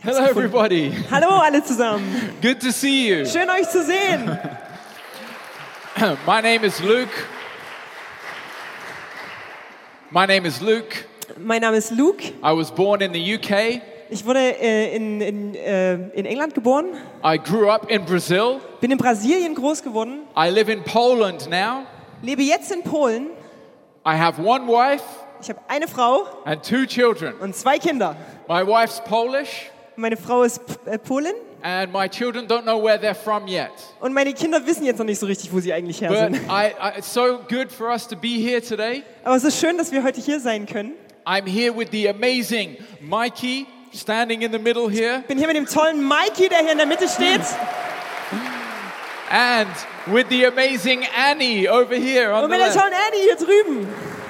Hello everybody. Hallo alle zusammen. Good to see you. Schön euch zu sehen. My name is Luke. Mein Name ist Luke. I was born in the UK. Ich wurde in England geboren. I grew up in Brazil. Bin in Brasilien groß geworden. I live in Poland now. Lebe jetzt in Polen. I have one wife Ich habe eine Frau and two children. und 2 Kinder. My wife's Polish Meine Frau ist Polin and my children don't know where they're from yet. und meine Kinder wissen jetzt noch nicht so richtig, wo sie eigentlich her But sind. it's so good for us to be here today. Aber es ist schön, dass wir heute hier sein können. I'm here with the amazing Mikey standing in the middle here. Ich bin hier mit dem tollen Mikey, der hier in der Mitte steht. And with the amazing Annie over here on Und the mit der left. tollen Annie hier drüben.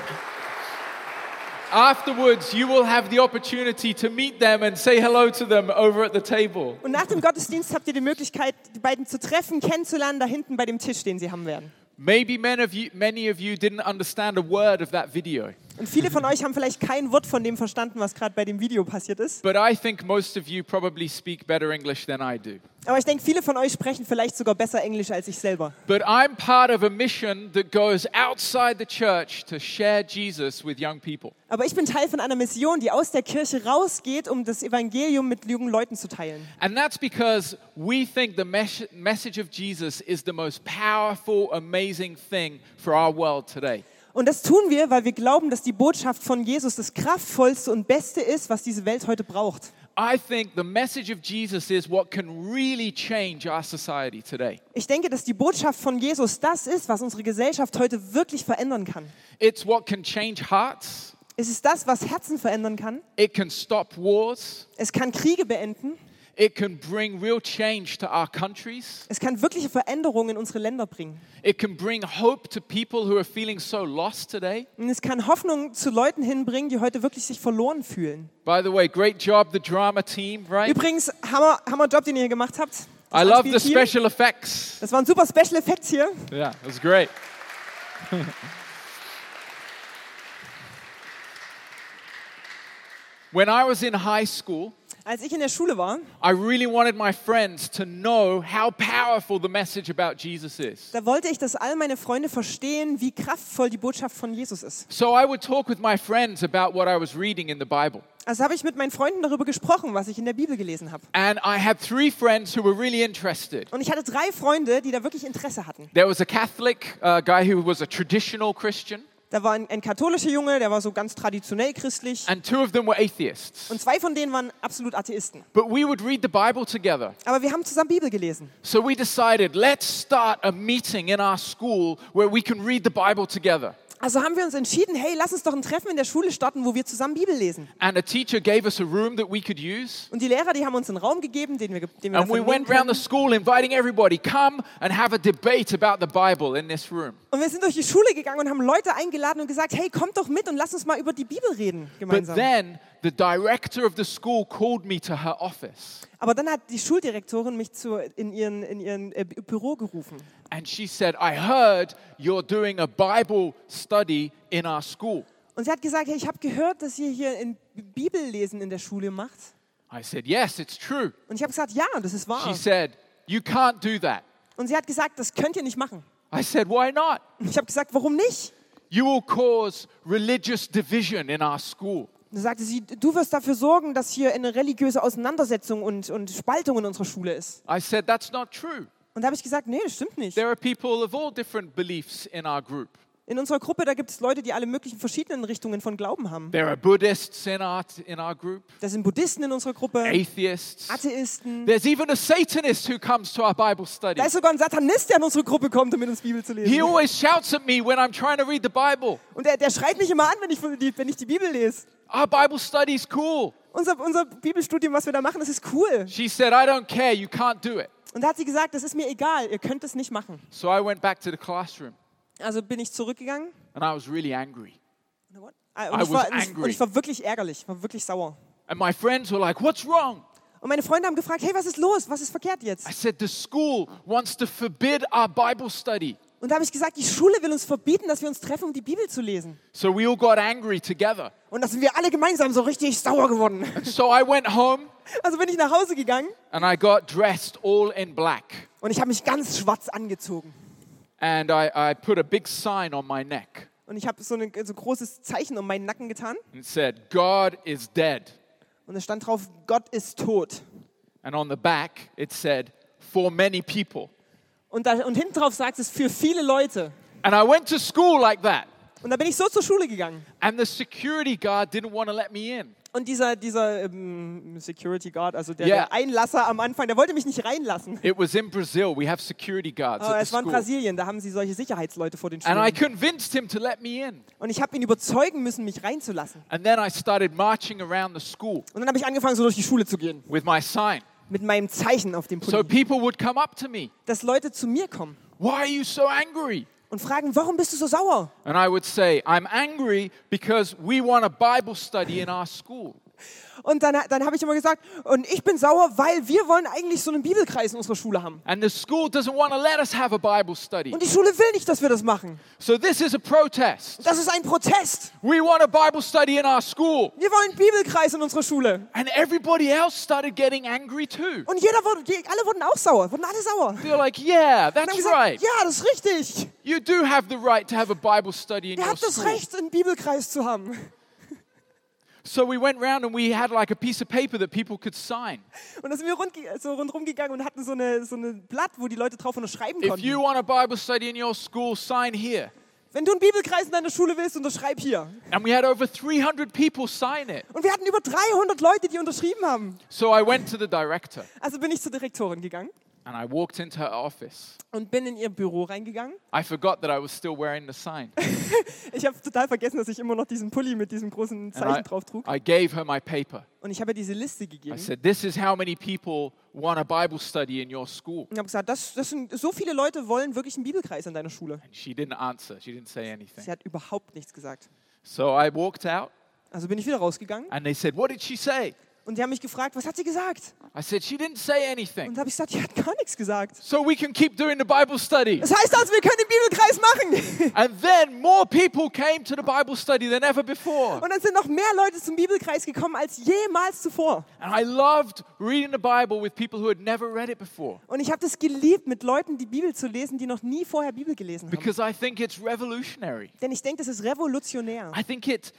Afterwards, you will have the opportunity to meet them and say hello to them over at the table. Und nach dem Gottesdienst habt ihr die Möglichkeit, die beiden zu treffen, kennenzulernen, da hinten bei dem Tisch, den sie haben werden. Maybe many of you didn't understand a word of that video. Und viele von euch haben vielleicht kein Wort von dem verstanden, was gerade bei dem Video passiert ist. But I think most of you probably speak better English than I do. Aber ich denke, viele von euch sprechen vielleicht sogar besser Englisch als ich selber. But I'm part of a mission that goes outside the church to share Jesus with young people. Aber ich bin Teil von einer Mission, die aus der Kirche rausgeht, um das Evangelium mit jungen Leuten zu teilen. And that's because we think the message of Jesus is the most powerful, amazing thing for our world today. Und das tun wir, weil wir glauben, dass die Botschaft von Jesus das kraftvollste und beste ist, was diese Welt heute braucht. I think the message of Jesus is what can really change our society today. Ich denke, dass die Botschaft von Jesus das ist, was unsere Gesellschaft heute wirklich verändern kann. It's what can change hearts. Es ist das, was Herzen verändern kann. It can stop wars. Es kann Kriege beenden. It can bring real change to our countries. Es kann wirkliche Veränderungen in unsere Länder bringen. It can bring hope to people who are feeling so lost today. Und es kann Hoffnung zu Leuten hinbringen, die heute wirklich sich verloren fühlen. By the way, great job, the drama team, right? Übrigens, Hammer Job, den ihr hier gemacht habt. Das I love the Anspielteam. special effects. Das waren super Special Effects hier. Yeah, it was great. When I was in high school, Als ich in der Schule war, I really wanted my friends to know how powerful the message about Jesus is. da wollte ich, dass all meine Freunde verstehen, wie kraftvoll die Botschaft von Jesus ist. So I would talk with my friends about what I was reading in the Bible. Also habe ich mit meinen Freunden darüber gesprochen, was ich in der Bibel gelesen habe. And I had 3 friends who were really interested. Und ich hatte 3 Freunde, die da wirklich Interesse hatten. There was a Catholic guy who was a traditional Christian, Da war ein katholischer Junge, der war so ganz traditionell christlich. and 2 of them were atheists. Und 2 von denen waren absolut Atheisten. But we would read the Bible together. Aber wir haben zusammen Bibel gelesen. So we decided, let's start a meeting in our school where we can read the Bible together. Also haben wir uns entschieden, hey, lass uns doch ein Treffen in der Schule starten, wo wir zusammen Bibel lesen. And a teacher gave us a room that we could use. Und die Lehrer, die haben uns einen Raum gegeben, den wir And davon we nehmen went around the können. school inviting everybody, come and have a debate about the Bible in this room. Und wir sind durch die Schule gegangen und haben Leute eingeladen und gesagt, hey, kommt doch mit und lass uns mal über die Bibel reden But gemeinsam. then the director of the school called me to her office. Aber dann hat die Schuldirektorin mich in ihren Büro gerufen. And she said, I heard you're doing a Bible study in our school. Und sie hat gesagt, hey, ich habe gehört, dass ihr hier ein Bibellesen in der Schule macht. I said, yes, it's true. Und ich habe gesagt, ja, das ist wahr. She said, you can't do that. Und sie hat gesagt, das könnt ihr nicht machen. I said, why not? Und ich habe gesagt, warum nicht? You will cause religious division in our school. Und da sagte sie, du wirst dafür sorgen, dass hier eine religiöse Auseinandersetzung und Spaltung in unserer Schule ist. I said, that's not true. Und da habe ich gesagt, nee, das stimmt nicht. There are people of all different beliefs in our group. In unserer Gruppe, da gibt es Leute, die alle möglichen verschiedenen Richtungen von Glauben haben. There are Buddhists in our group, Da sind Buddhisten in unserer Gruppe, atheists. Atheisten. There's even a Satanist who comes to our Bible study. Da ist sogar ein Satanist, der in unsere Gruppe kommt, um mit uns Bibel zu He lesen. always shouts at me when I'm trying to read the Bible. Und der schreit mich immer an, wenn ich die Bibel lese. Our Bible study is cool. Unser Bibelstudium, was wir da machen, das ist cool. She said, I don't care, you can't do it. Und da hat sie gesagt, das ist mir egal, ihr könnt es nicht machen. So I went back to the classroom Also bin ich zurückgegangen. and I was really angry. Und I ich was war, angry. und ich war wirklich ärgerlich, war wirklich sauer. And my friends were like, what's wrong? Und meine Freunde haben gefragt, hey, was ist los? Was ist verkehrt jetzt? I said, the school wants to forbid our Bible study. Und da habe ich gesagt, die Schule will uns verbieten, dass wir uns treffen, um die Bibel zu lesen. So we all got angry together. Und da sind wir alle gemeinsam so richtig sauer geworden. So I went home Also bin ich nach Hause gegangen and I got dressed all in black. und ich habe mich ganz schwarz angezogen. And I put a big sign on my neck. Und ich habe so ein großes Zeichen um meinen Nacken getan. And it said, God is dead. Und es stand drauf, Gott ist tot. And on the back, it said, for many people. Und hinten drauf sagt es, für viele Leute. And I went to school like that. Und da bin ich so zur Schule gegangen. And the security guard didn't want to let me in. Und dieser Security Guard, also Yeah. der Einlasser am Anfang, der wollte mich nicht reinlassen. It was in Brazil. We have security guards Aber at es the war in school. Brasilien, da haben sie solche Sicherheitsleute vor den And I Schulen. convinced him to let me in. Und ich habe ihn überzeugen müssen, mich reinzulassen. And then I started marching around the school Und dann habe ich angefangen, so durch die Schule zu gehen. with my sign. Mit meinem Zeichen auf dem So Pulli. people would come up to me. Dass Leute zu mir kommen Why are you so angry? und fragen, warum bist du so sauer? And I would say, I'm angry because we want a Bible study in our school. Und dann habe ich immer gesagt, und ich bin sauer, weil wir wollen eigentlich so einen Bibelkreis in unserer Schule haben. And the school doesn't want to let us have a Bible study. Und die Schule will nicht, dass wir das machen. So this is a protest. Das ist ein Protest. We want a Bible study in our school. Wir wollen einen Bibelkreis in unserer Schule. And everybody else started getting angry too. Und alle wurden auch sauer, wurden alle sauer. They're like, yeah, Und haben that's gesagt, right. ja, das ist richtig. You do have the right to have a Bible study in Ihr your habt das school. Recht, einen Bibelkreis zu haben. So we went round and we had like a piece of paper that people could sign. Und dann sind wir rundherum gegangen und hatten so eine Blatt, wo die Leute drauf unterschreiben If you konnten. want a Bible study in your school, sign here. Wenn du einen Bibelkreis in deiner Schule willst, unterschreib hier. And we had over 300 people sign it. Und wir hatten über 300 Leute, die unterschrieben haben. So I went to the director Also bin ich zur Direktorin gegangen and I walked into her office. und bin in ihr Büro reingegangen. I forgot that I was still wearing the sign. Ich habe total vergessen, dass ich immer noch diesen Pulli mit diesem großen And Zeichen drauf trug. I gave her my paper. Und ich habe ihr diese Liste I gegeben. said, this is how many people want a Bible study in your school. Und habe gesagt, das sind so viele Leute wollen wirklich einen Bibelkreis in deiner Schule. And she didn't answer. She didn't say anything. Sie hat überhaupt nichts gesagt. So I walked out Also bin ich wieder rausgegangen and they said, what did she say? und die haben mich gefragt, was hat sie gesagt? I said, she didn't say Und anything. da habe ich gesagt, die hat gar nichts gesagt. So we can keep doing the Bible study. Das heißt also, wir können den Bibelkreis machen. And then more people came to the Bible study than ever before. Und dann sind noch mehr Leute zum Bibelkreis gekommen als jemals zuvor. And I loved reading the Bible with people who had never read it before. Und ich habe das geliebt, mit Leuten die Bibel zu lesen, die noch nie vorher Bibel gelesen haben. Because I think it's revolutionary. Denn ich denke, das ist revolutionär. I think it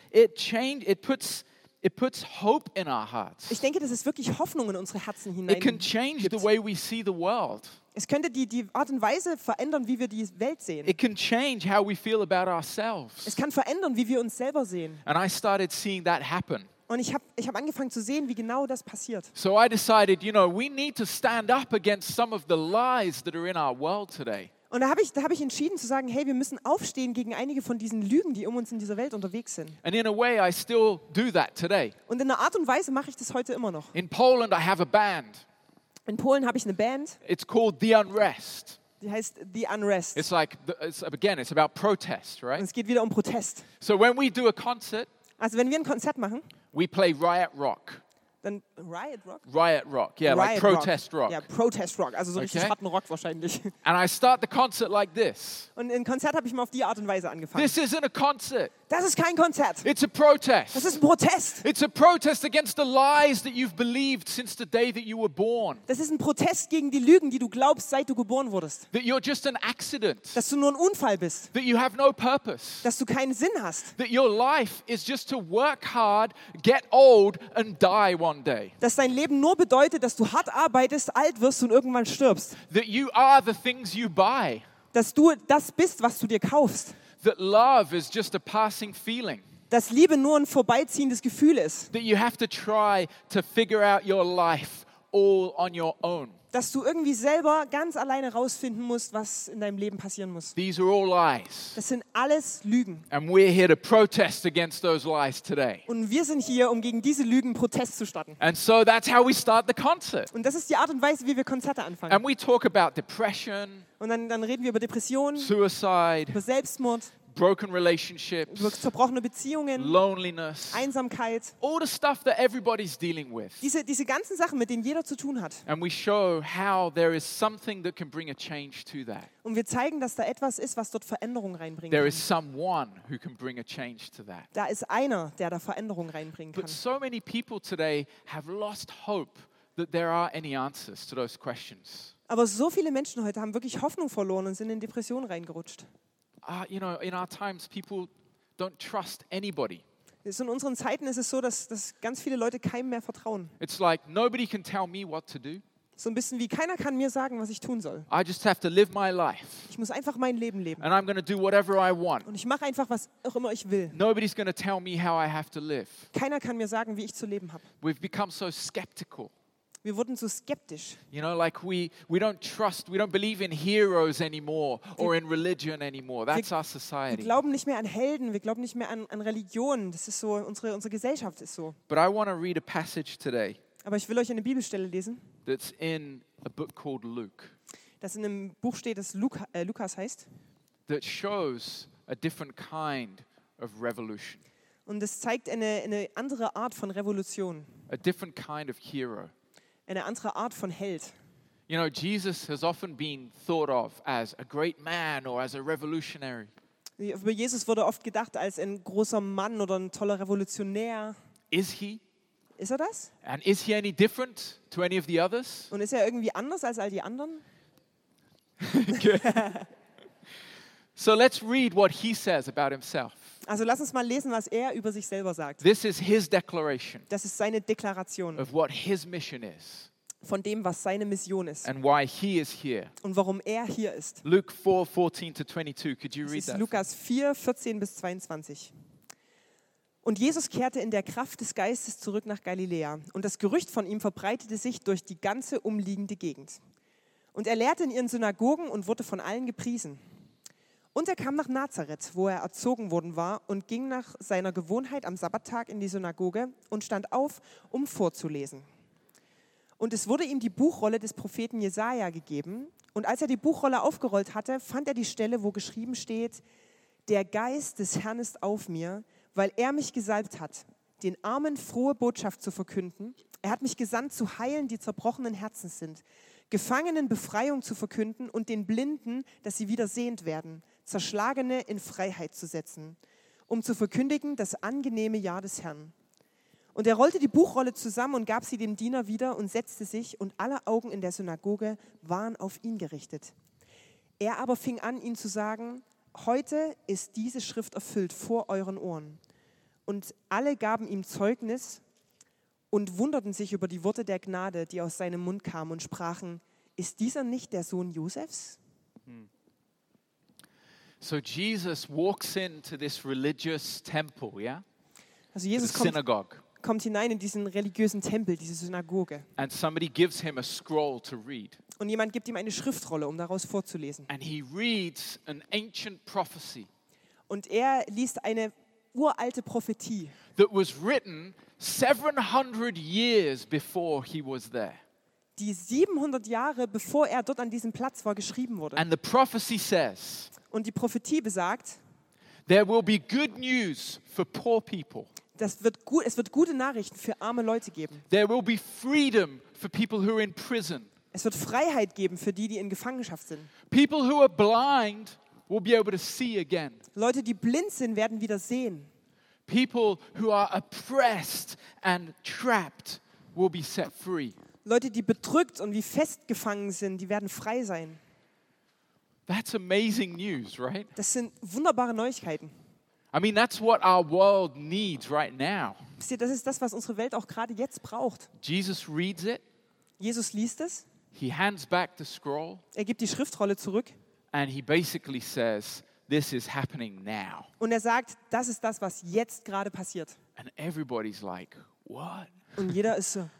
puts hope in our hearts. Ich denke, das ist wirklich Hoffnung in unsere Herzen It can hinein. change the way we see the world. Es könnte die Art und Weise verändern, wie wir die Welt sehen. It can change how we feel about Es ourselves. kann verändern, wie wir uns selber sehen. And I started seeing that happen. Und ich hab angefangen zu sehen, wie genau das passiert. So I decided, we need to stand up against some of the lies that are in our world today. Und da hab ich entschieden zu sagen, hey, wir müssen aufstehen gegen einige von diesen Lügen, die um uns in dieser Welt unterwegs sind. And in a way, I still do that today. Und in einer Art und Weise mache ich das heute immer noch. In Poland, I have a band. In Polen habe ich eine Band, It's called The Unrest. die heißt The Unrest. It's like, it's about protest, Und right? es geht wieder um Protest. So when we do a concert, Also wenn wir ein Konzert machen, we play Riot Rock. dann Riot Rock? Riot Rock, yeah, like Riot protest rock. Ja, Protest Rock, also so richtig Okay. harten Rock wahrscheinlich. And I start the concert like this. Und im Konzert habe ich mal auf die Art und Weise angefangen. This isn't a concert. Das ist kein Konzert. It's a Das protest. ist ein Protest. It's a protest against the lies that you've believed since the day that you were born. Das ist ein Protest gegen die Lügen, die du glaubst, seit du geboren wurdest. That you're just an accident. Dass du nur ein Unfall bist. That you have no purpose. Dass du keinen Sinn hast. That your life is just to work hard, get old, and die one day. Dass dein Leben nur bedeutet, dass du hart arbeitest, alt wirst und irgendwann stirbst. That you are the things you buy. Dass du das bist, was du dir kaufst. That love is just a passing feeling. Dass Liebe nur ein vorbeiziehendes Gefühl ist. That you have to try to figure out your life all on your own. Dass du irgendwie selber ganz alleine rausfinden musst, was in deinem Leben passieren muss. These are all lies. Das sind alles Lügen. And we're here to protest against those lies today. Und wir sind hier, um gegen diese Lügen Protest zu starten. And so that's how we start the concert. Und das ist die Art und Weise, wie wir Konzerte anfangen. And we talk about depression, Und dann reden wir über Depressionen, suicide, über Selbstmord, broken relationships, über zerbrochene Beziehungen, loneliness, Einsamkeit. all the stuff that everybody's dealing with. Diese ganzen Sachen, mit denen jeder zu tun hat. And we show how there is something that can bring a change to that. Und wir zeigen, dass da etwas ist, was dort Veränderung reinbringen There kann. is someone who can bring a change to that. Da ist einer, der da Veränderung reinbringen But kann. so many people today have lost hope that there are any answers to those questions. Aber so viele Menschen heute haben wirklich Hoffnung verloren und sind in Depressionen reingerutscht. You know, in our times, people don't trust anybody. In unseren Zeiten ist es so, dass ganz viele Leute keinem mehr vertrauen. It's like nobody can tell me what to do. So ein bisschen wie, keiner kann mir sagen, was ich tun soll. I just have to live my life. Ich muss einfach mein Leben leben. And I'm going to do whatever I want. Und ich mache einfach, was auch immer ich will. Nobody's going to tell me how I have to live. Keiner kann mir sagen, wie ich zu leben habe. We've become so skeptical. Wir wurden so skeptisch. You know, like we don't trust, we don't believe in heroes anymore or in religion anymore. That's our Wir society. glauben nicht mehr an Helden, wir glauben nicht mehr an Religion. Das ist so, unsere Gesellschaft ist so. But I want to read a passage today Aber ich will euch eine Bibelstelle lesen, that's in a book called Luke das in einem Buch steht, das Lukas heißt. that shows a different kind of revolution, Und es zeigt eine andere Art von Revolution, a different kind of hero. eine andere Art von Held. You know, Jesus has often been thought of as a great man or as a revolutionary. Über Jesus wurde oft gedacht als ein großer Mann oder ein toller Revolutionär. Is he? Ist er das? And is he any different to any of the others? Und ist er irgendwie anders als all die anderen? So let's read what he says about himself. Also lass uns mal lesen, was er über sich selber sagt. This is his declaration Das ist seine Deklaration of what his mission is von dem, was seine Mission ist and why he is here. und warum er hier ist. Luke 4:14 to 22. Could you Das read ist that? Lukas 4, 14 bis 22. Und Jesus kehrte in der Kraft des Geistes zurück nach Galiläa. Und das Gerücht von ihm verbreitete sich durch die ganze umliegende Gegend. Und er lehrte in ihren Synagogen und wurde von allen gepriesen. Und er kam nach Nazareth, wo er erzogen worden war, und ging nach seiner Gewohnheit am Sabbattag in die Synagoge und stand auf, um vorzulesen. Und es wurde ihm die Buchrolle des Propheten Jesaja gegeben. Und als er die Buchrolle aufgerollt hatte, fand er die Stelle, wo geschrieben steht: Der Geist des Herrn ist auf mir, weil er mich gesalbt hat, den Armen frohe Botschaft zu verkünden. Er hat mich gesandt, zu heilen, die zerbrochenen Herzens sind, Gefangenen Befreiung zu verkünden und den Blinden, dass sie wieder sehend werden, Zerschlagene in Freiheit zu setzen, um zu verkündigen das angenehme Jahr des Herrn. Und er rollte die Buchrolle zusammen und gab sie dem Diener wieder und setzte sich, und alle Augen in der Synagoge waren auf ihn gerichtet. Er aber fing an, ihnen zu sagen: Heute ist diese Schrift erfüllt vor euren Ohren. Und alle gaben ihm Zeugnis und wunderten sich über die Worte der Gnade, die aus seinem Mund kamen, und sprachen: Ist dieser nicht der Sohn Josefs? So Jesus walks into this religious temple, yeah? Also The Jesus synagogue. kommt hinein in diesen religiösen Tempel, diese Synagoge. And somebody gives him a scroll to read. Und jemand gibt ihm eine Schriftrolle, um daraus vorzulesen. And he reads an ancient prophecy Und er liest eine uralte Prophetie, that was written 700 years before he was there. die 700 Jahre bevor er dort an diesem Platz war, geschrieben wurde. And the prophecy says, Und die Prophetie besagt, there will be good news for poor people. es wird gute Nachrichten für arme Leute geben. There will be freedom for people who are in prison. Es wird Freiheit geben für die in Gefangenschaft sind. People who are blind will be able to see again. Leute, die blind sind, werden wieder sehen. People who are oppressed and trapped will be set free. Leute, die bedrückt und wie festgefangen sind, die werden frei sein. That's amazing news, right? Das sind wunderbare Neuigkeiten. I mean, that's what our world needs right now. Wisst ihr, das ist das, was unsere Welt auch gerade jetzt braucht. Jesus reads it, Jesus liest es, he hands back the scroll, er gibt die Schriftrolle zurück and he basically says, this is happening now. und er sagt, das ist das, was jetzt gerade passiert. And everybody's like, what? Und jeder ist so,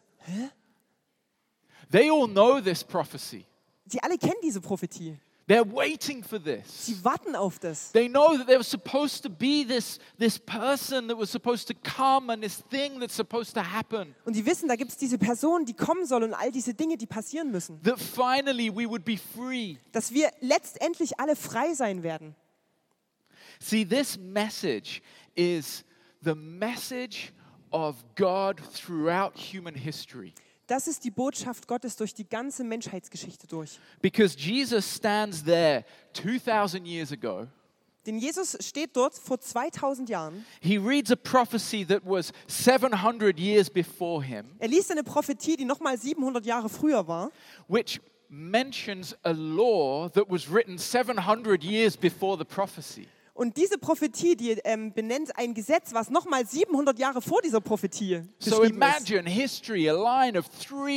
They all know this prophecy. sie alle kennen diese Prophetie. They're waiting for this. Sie warten auf das. They know that there was supposed to be this person that was supposed to come and this thing that's supposed to happen. Und die wissen, da gibt es diese Person, die kommen soll und all diese Dinge, die passieren müssen. That finally we would be free. Dass wir letztendlich alle frei sein werden. See, this message is the message of God throughout human history. Das ist die Botschaft Gottes durch die ganze Menschheitsgeschichte durch. Because Jesus stands there 2,000 years ago. Denn Jesus steht dort vor 2000 Jahren. He reads a prophecy that was 700 years before him, Er liest eine Prophetie, die nochmal 700 Jahre früher war. which mentions a law that was written 700 years before the prophecy. Und diese Prophetie, die benennt ein Gesetz, was nochmal 700 Jahre vor dieser Prophetie So geschrieben ist. imagine history, a line of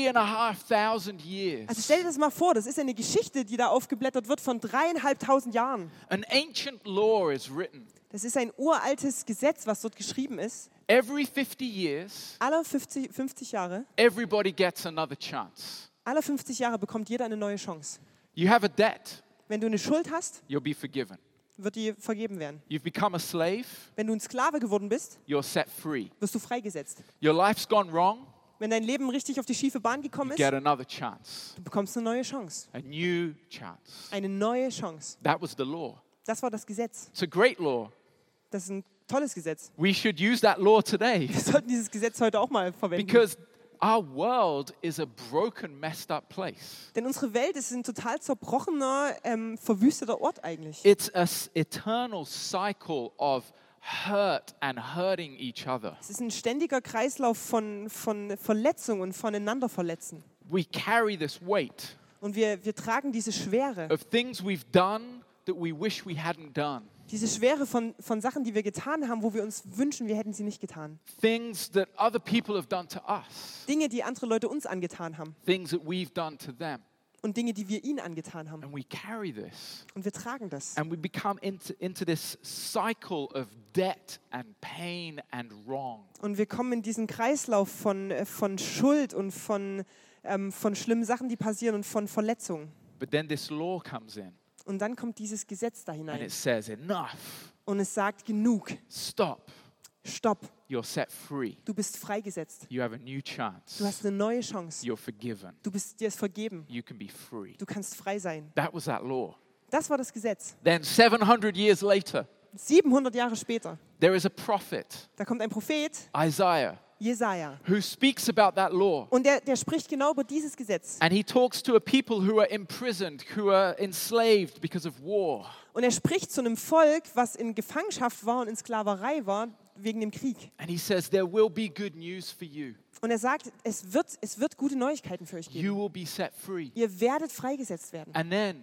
3,500 years. Also stell dir das mal vor, das ist eine Geschichte, die da aufgeblättert wird von 3.500 Jahren. An ancient law is written. Das ist ein uraltes Gesetz, was dort geschrieben ist. Every 50 years, Alle 50 Jahre, everybody gets another chance. alle 50 Jahre bekommt jeder eine neue Chance. You have a debt, Wenn du eine Schuld hast, you'll be forgiven. wird die vergeben werden. You've become a slave, Wenn du ein Sklave geworden bist, you're set free. wirst du freigesetzt. Your life's gone wrong, Wenn dein Leben richtig auf die schiefe Bahn you gekommen ist, get another chance, du bekommst eine neue Chance. a new chance. Eine neue Chance. That was the law. Das war das Gesetz. It's a great law. Das ist ein tolles Gesetz. We should use that law today Wir sollten dieses Gesetz heute auch mal verwenden. because our world is a broken, messed up place. Denn unsere Welt ist ein total zerbrochener, verwüsteter Ort eigentlich. It's an eternal cycle of hurt and hurting each other. Es ist ein ständiger Kreislauf von Verletzung und voneinander verletzen. We carry this weight Und wir tragen diese Schwere. of things we've done that we wish we hadn't done. Diese Schwere von Sachen, die wir getan haben, wo wir uns wünschen, wir hätten sie nicht getan. Things that other people have done to us. Dinge, die andere Leute uns angetan haben. Things that we've done to them. Und Dinge, die wir ihnen angetan haben. And we carry this. Und wir tragen das. And we become into this cycle of debt and pain and wrong. Und wir kommen in diesen Kreislauf von Schuld und von schlimmen Sachen, die passieren und von Verletzungen. But then this law comes in Und dann kommt dieses Gesetz da and hinein. it says, enough, Und es sagt, genug, stop, stopp, you're set free. du bist freigesetzt. You have a new chance. Du hast eine neue Chance. You're forgiven. Dir ist vergeben. You can be free. Du kannst frei sein. That was that law. Das war das Gesetz. Then 700 years later, 700 Jahre später, there is a prophet, da kommt ein Prophet, Isaiah, Jesaja. who speaks about that law. Und der spricht genau über dieses Gesetz. And he talks to a people who are imprisoned, who are enslaved because of war. Und er spricht zu einem Volk, was in Gefangenschaft war und in Sklaverei war wegen dem Krieg. And he says, there will be good news for you. Und er sagt, es wird gute Neuigkeiten für euch You geben. will be set free. Ihr werdet freigesetzt werden. And then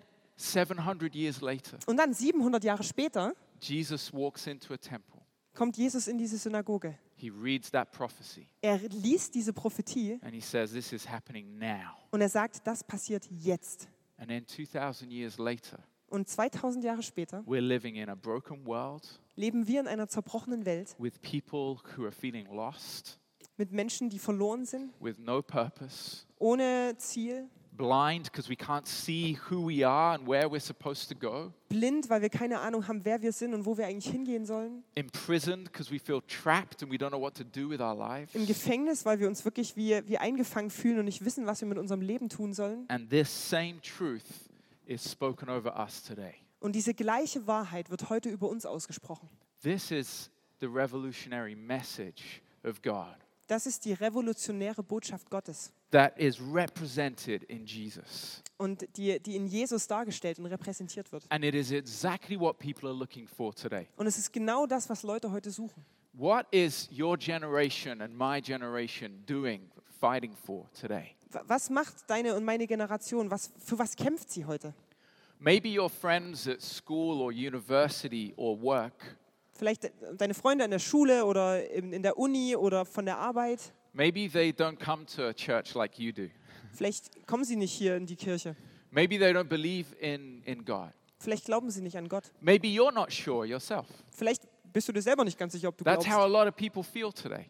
700 years later, Und dann 700 Jahre später Jesus walks into a temple. kommt Jesus in diese Synagoge. He reads that prophecy Er liest diese Prophetie and he says, this is happening now. und er sagt, das passiert jetzt. And then 2,000 years later, Und 2000 Jahre später we're living in a broken world leben wir in einer zerbrochenen Welt with people who are feeling lost, mit Menschen, die verloren sind, with no purpose, ohne Ziel, blind because we can't see who we are and where we're supposed to go, blind, weil wir keine Ahnung haben, wer wir sind und wo wir eigentlich hingehen sollen, imprisoned because we feel trapped and we don't know what to do with our im lives. Gefängnis, weil wir uns wirklich wie eingefangen fühlen und nicht wissen, was wir mit unserem Leben tun sollen. And this same truth is spoken over us today. Und diese gleiche Wahrheit wird heute über uns ausgesprochen. This is the revolutionary message of God Das ist die revolutionäre Botschaft Gottes that is represented in Jesus. und die in Jesus dargestellt und repräsentiert wird. And it is exactly what people are looking for today. Und es ist genau das, was Leute heute suchen. What is your generation and my generation doing, fighting for today? Was macht deine und meine Generation? Für was kämpft sie heute? Maybe your friends at school or university or work. Vielleicht deine Freunde in der Schule oder in der Uni oder von der Arbeit. Maybe they don't come to a church like you do. Vielleicht kommen sie nicht hier in die Kirche. Maybe they don't believe in God. Vielleicht glauben sie nicht an Gott. Maybe you're not sure yourself. Vielleicht bist du dir selber nicht ganz sicher, ob du That's how a glaubst. lot of people feel today.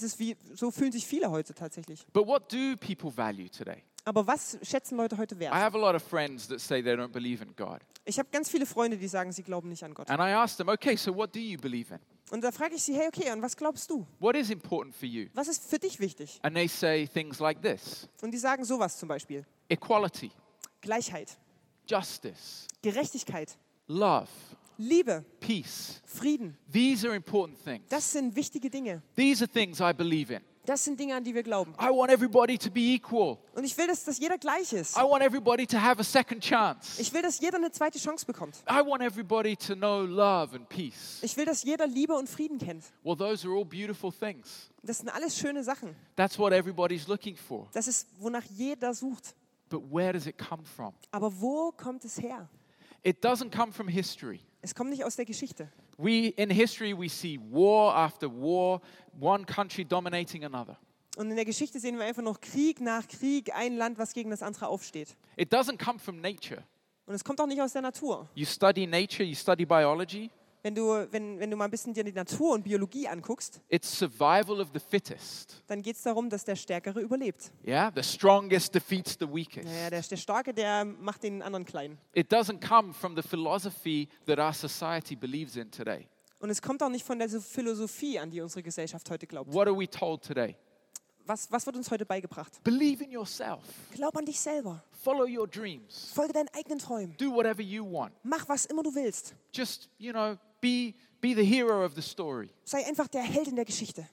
So fühlen sich viele heute tatsächlich. But what do people value today? Aber was schätzen Leute heute I wert? have a lot of friends that say they don't believe in God. Ich habe ganz viele Freunde, die sagen, sie glauben nicht an Gott. And I ask them, okay, so what do you believe in? Und da frage ich sie, hey, okay, an was glaubst du? What is important for you? Was ist für dich wichtig? And they say things like this: Und die sagen sowas zum Beispiel. equality, Gleichheit, justice, Gerechtigkeit, love, Liebe, peace. Frieden. These are important things. Das sind wichtige Dinge. These are things I believe in. Das sind Dinge, an die wir glauben. I want everybody to be equal. Und ich will, dass jeder gleich ist. I want everybody to have a second chance. Ich will, dass jeder eine zweite Chance bekommt. I want everybody to know love and peace. Ich will, dass jeder Liebe und Frieden kennt. Well, those are all beautiful things. Das sind alles schöne Sachen. That's what everybody's looking for. Das ist, wonach jeder sucht. But where does it come from? Aber wo kommt es her? It doesn't come from history. Es kommt nicht aus der Geschichte. In history, we see war after war, one country dominating another. Und in der Geschichte sehen wir einfach noch Krieg nach Krieg, ein Land, was gegen das andere aufsteht. It doesn't come from nature. Und es kommt auch nicht aus der Natur. You study nature, you study biology. Wenn du mal ein bisschen dir die Natur und Biologie anguckst, It's survival of the fittest. dann geht es darum, dass der Stärkere überlebt. Yeah, the strongest defeats the weakest. Naja, der Starke, der macht den anderen klein. It doesn't come from the philosophy that our society believes in today. Und es kommt auch nicht von der Philosophie, an die unsere Gesellschaft heute glaubt. What are we told today? Was wird uns heute beigebracht? Believe in yourself. Glaub an dich selber. Follow your dreams. Folge deinen eigenen Träumen. Do whatever you want. Mach, was immer du willst. Just, be the hero of the story. Sei einfach der Held in der Geschichte.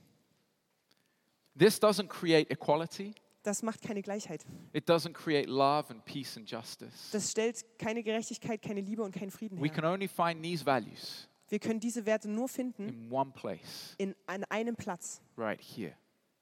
This doesn't create equality. Das macht keine Gleichheit. It doesn't create love and peace and justice. Das stellt keine Gerechtigkeit, keine Liebe und keinen Frieden We can her. only find these values Wir können diese Werte nur finden in one place, an einem Platz. right here,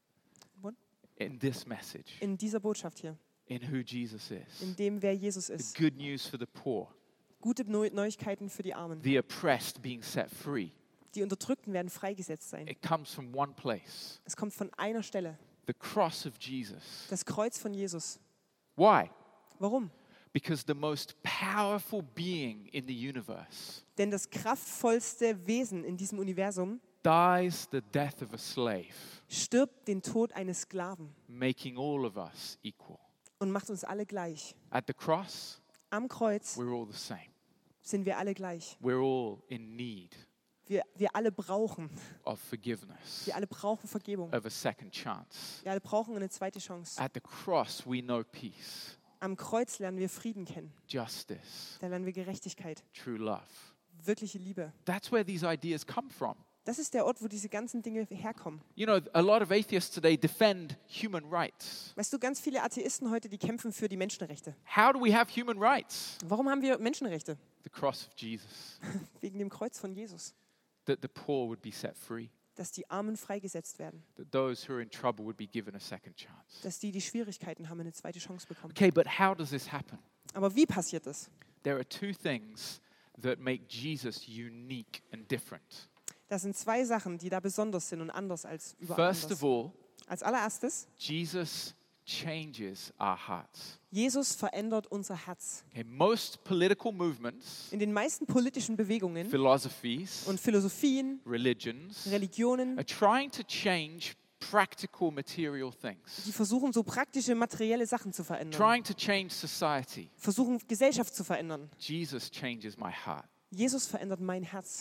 Wo? in this message, In dieser Botschaft hier. in who Jesus is. In dem, wer Jesus The ist. good news for the poor, Gute Neuigkeiten für die Armen. the oppressed being set free. Die Unterdrückten werden freigesetzt sein. It comes from one place, Es kommt von einer Stelle. the cross of Jesus. Das Kreuz von Jesus. Why? Warum? Because the most powerful being in the universe Denn das kraftvollste Wesen in diesem Universum dies the death of a slave, stirbt den Tod eines Sklaven making all of us equal. und macht uns alle gleich. At the cross, Am Kreuz we're all the same. sind wir alle gleich. We're all in need Wir alle brauchen. of forgiveness, Wir alle brauchen Vergebung. of a second chance. Wir alle brauchen eine zweite Chance. At the cross, we know peace, Am Kreuz lernen wir Frieden kennen. justice, Da lernen wir Gerechtigkeit, true love. wirkliche Liebe. That's where these ideas come from. Das ist der Ort, wo diese ganzen Dinge herkommen. A lot of atheists today defend human rights. Weißt du, ganz viele Atheisten heute, die kämpfen für die Menschenrechte. How do we have human rights? Warum haben wir Menschenrechte? The cross of Jesus, Wegen dem Kreuz von Jesus. that the poor would be set free, Dass die Armen freigesetzt werden. that those who are in trouble would be given a second chance. Dass die Schwierigkeiten haben, eine zweite Chance bekommen. Okay, but how does this happen? Aber wie passiert das? There are two things that make Jesus unique and different. Das sind zwei Sachen, die da besonders sind und anders als überall First anders. of all, Als allererstes, Jesus changes our hearts. Jesus verändert unser Herz. Okay, most political movements, In den meisten politischen Bewegungen philosophies, und Philosophien, religions Religionen, are trying to change practical material die things, versuchen, so praktische, materielle Sachen zu verändern. trying to change society. Versuchen, Gesellschaft zu verändern. Jesus changes my heart. Jesus verändert mein Herz.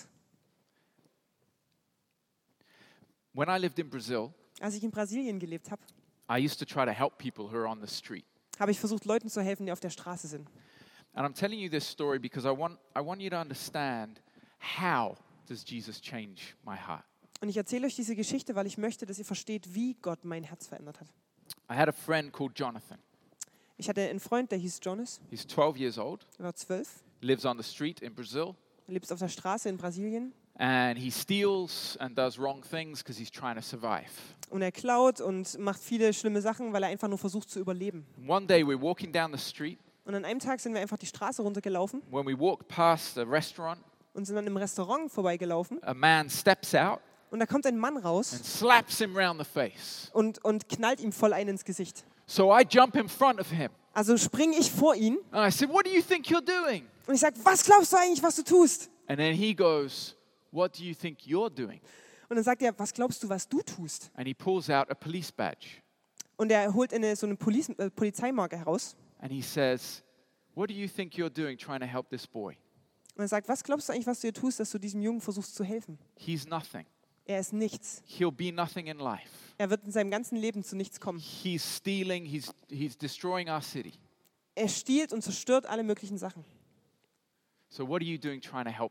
When I lived in Brazil, Als ich in Brasilien gelebt habe, I used to try to help people who are on the street. habe ich versucht, Leuten zu helfen, die auf der Straße sind. And I'm telling you this story because I want you to understand how does Jesus change my heart. Und ich erzähle euch diese Geschichte, weil ich möchte, dass ihr versteht, wie Gott mein Herz verändert hat. I had a friend called Jonathan. Ich hatte einen Freund, der hieß Jonas, He's 12 years old, er war 12, lives on the street in Brazil, er lebt auf der Straße in Brasilien and he steals and does wrong things because he's trying to survive. und er klaut und macht viele schlimme Sachen, weil er einfach nur versucht zu überleben. One day we're walking down the street. Und an einem Tag sind wir einfach die Straße runtergelaufen When we walked past a restaurant, und sind dann im Restaurant vorbeigelaufen a man steps out und da kommt ein Mann raus and slaps him round the face. und knallt ihm voll ein ins Gesicht. So I jump in front of him Also springe ich vor ihn and I said, "What do you think you're doing?" und ich sage, was glaubst du eigentlich, was du tust? And then he goes, "What do you think you're doing?" Und dann sagt er, was glaubst du, was du tust? And he pulls out a police badge Und er holt so eine Polizeimarke heraus and he says, "What do you think you're doing trying to help this boy? und er sagt, was glaubst du eigentlich, was du hier tust, dass du diesem Jungen versuchst zu helfen? He's nothing. Er ist nichts. He'll be nothing in life. Er wird in seinem ganzen Leben zu nichts kommen. He's stealing, he's destroying our city. Er stiehlt und zerstört alle möglichen Sachen. So what are you doing trying to help him?"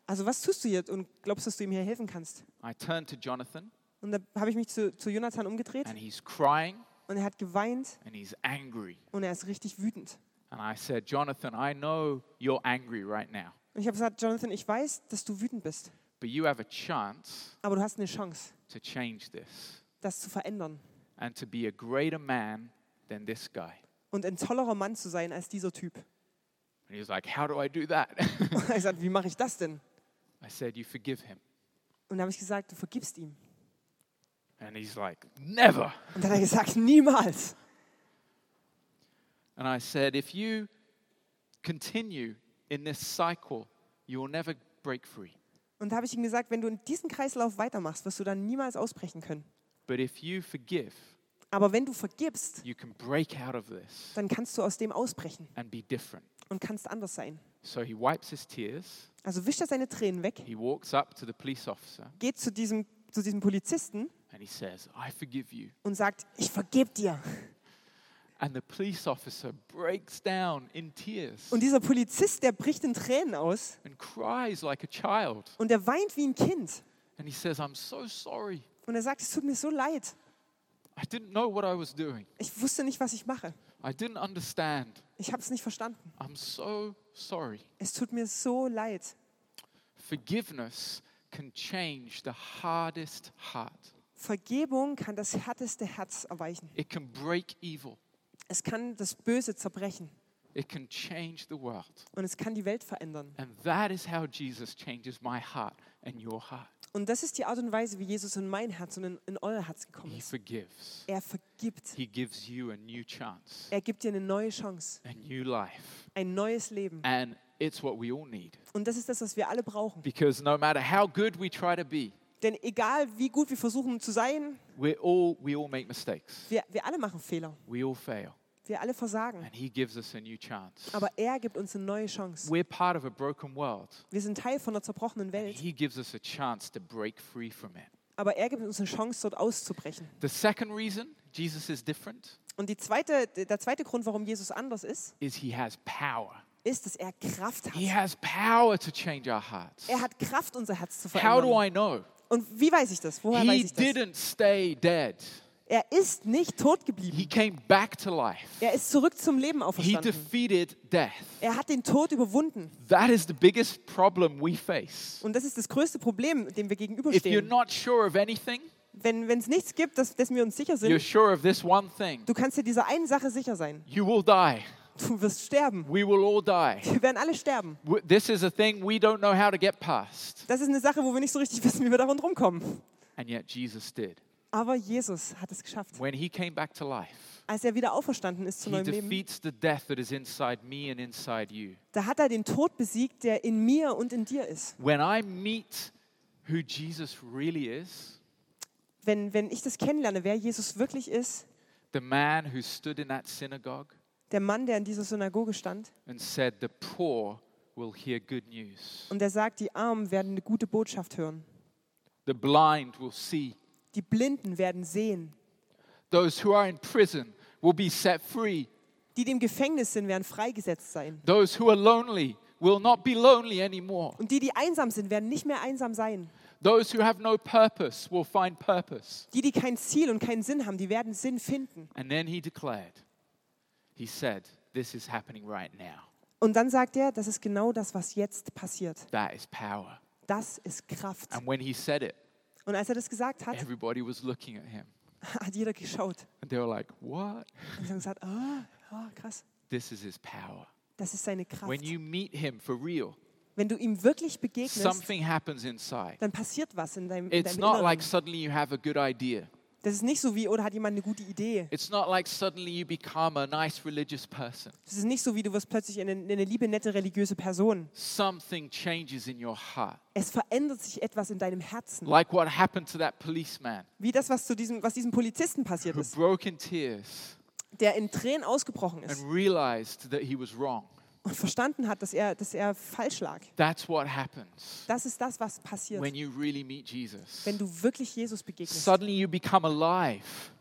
Also was tust du jetzt und glaubst, dass du ihm hier helfen kannst? I turned to Jonathan, Und da habe ich mich zu Jonathan umgedreht and he's crying und er hat geweint and he's angry. und er ist richtig wütend. And I said, Jonathan, I know you're angry right now, Und ich habe gesagt, Jonathan, ich weiß, dass du wütend bist, but you have a chance aber du hast eine Chance, to change this das zu verändern and to be a greater man than this guy. und ein tollerer Mann zu sein als dieser Typ. And he was like, how do I do that? Und er hat gesagt, wie mache ich das denn? I said, you forgive him. Und dann habe ich gesagt, du vergibst ihm. And he's like, never. Und dann hat er gesagt, niemals. And I said, if you continue in this cycle, you will never break free. Und da habe ich ihm gesagt, wenn du in diesen Kreislauf weitermachst, wirst du dann niemals ausbrechen können. But if you forgive, Aber wenn du vergibst, you can break out of this dann kannst du aus dem ausbrechen and be different. und kannst anders sein. So he wipes his tears. Also wischt er seine Tränen weg, He walks up to the police officer geht zu diesem Polizisten and he says, I forgive you. und sagt, ich vergebe dir. And the police officer breaks down in tears Und dieser Polizist, der bricht in Tränen aus and cries like a child. und er weint wie ein Kind. And he says, I'm so sorry. Und er sagt, es tut mir so leid. I didn't know what I was doing. Ich wusste nicht, was ich mache. I didn't understand. Ich habe es nicht verstanden. I'm so sorry. Es tut mir so leid. Forgiveness can change the hardest heart. Vergebung kann das härteste Herz erweichen. It can break evil. Es kann das Böse zerbrechen It can change the world. und es kann die Welt verändern. And that is how Jesus changes my heart and your heart. Und das ist die Art und Weise, wie Jesus in mein Herz und in euer Herz gekommen He ist. forgives. Er vergibt. He gives you a new chance, Er gibt dir eine neue Chance, a new life. ein neues Leben. And it's what we all need. Und das ist das, was wir alle brauchen. Because no matter how good we try to be, Denn egal, wie gut wir versuchen zu sein, we all make mistakes. wir alle machen Fehler. We all fail. Wir alle versagen. And he gives us a new chance. Aber er gibt uns eine neue Chance. We're part of a broken world. Wir sind Teil von einer zerbrochenen And Welt. he gives us a chance to break free from it. Aber er gibt uns eine Chance, dort auszubrechen. The second reason Jesus is different Und der zweite Grund, warum Jesus anders ist, is he has power. ist, dass er Kraft He hat. has power to change our hearts. Er hat Kraft, unser Herz zu How do verändern. I know? Und wie weiß ich das? Woher weiß He ich das? didn't stay dead. Er ist nicht tot He geblieben. came back to life. Er ist zurück zum Leben He auferstanden. defeated death. Er hat den Tod überwunden. That is the biggest problem we face. Und das ist das größte Problem, dem wir If you're gegenüberstehen. not sure of anything, Wenn es nichts gibt, dessen wir uns sicher you're sind, sure of this one thing. du kannst dir dieser einen Sache sicher sein. You will die. Du wirst sterben. We will all die. Wir werden alle sterben. This is a thing we don't know how to get past. Das ist eine Sache, wo wir nicht so richtig wissen, wie wir darum rumkommen. And yet Jesus did. Aber Jesus hat es geschafft. When he came back to life, Als er wieder auferstanden ist zu he neuem Leben, defeats the death that is inside me and inside you. da hat er den Tod besiegt, der in mir und in dir ist. When I meet who Jesus really is, Wenn ich das kennenlerne, wer Jesus wirklich ist, the man who stood in that synagogue der Mann, der in dieser Synagoge stand and said, the poor will hear good news. und der sagt, die Armen werden eine gute Botschaft hören. The blind will see. Die Blinden werden sehen. Those who are in prison will be set free. Die, die im Gefängnis sind, werden freigesetzt sein. Those who are lonely will not be lonely anymore. Und die, die einsam sind, werden nicht mehr einsam sein. Those who have no purpose will find purpose. Die, die kein Ziel und keinen Sinn haben, die werden Sinn finden. And then he declared, he said, this is happening right now. Und dann sagt er, das ist genau das, was jetzt passiert. That is power. Das ist Kraft. And when he said it, Und als er das gesagt hat, everybody was looking at him. hat jeder geschaut. And they were like, what? Und sie haben gesagt, krass, This is his power. das ist seine Kraft. When you meet him for real, Wenn du ihm wirklich begegnest, something happens inside. dann passiert was in deinem It's not Inneren. like suddenly you have a good idea. Das ist nicht so wie, oder hat jemand eine gute Idee. It's not like suddenly you become a nice religious person. Das ist nicht so wie, du wirst plötzlich eine liebe, nette, religiöse Person. Something changes in your heart. Es verändert sich etwas in deinem Herzen. Like what happened to that policeman Wie das, was diesem Polizisten passiert who ist, broke in tears der in Tränen ausgebrochen and ist realized that he was wrong. und verstanden hat, dass er falsch lag. That's what happens Das ist das, was passiert, when you really meet Jesus. wenn du wirklich Jesus begegnest. Suddenly you become alive.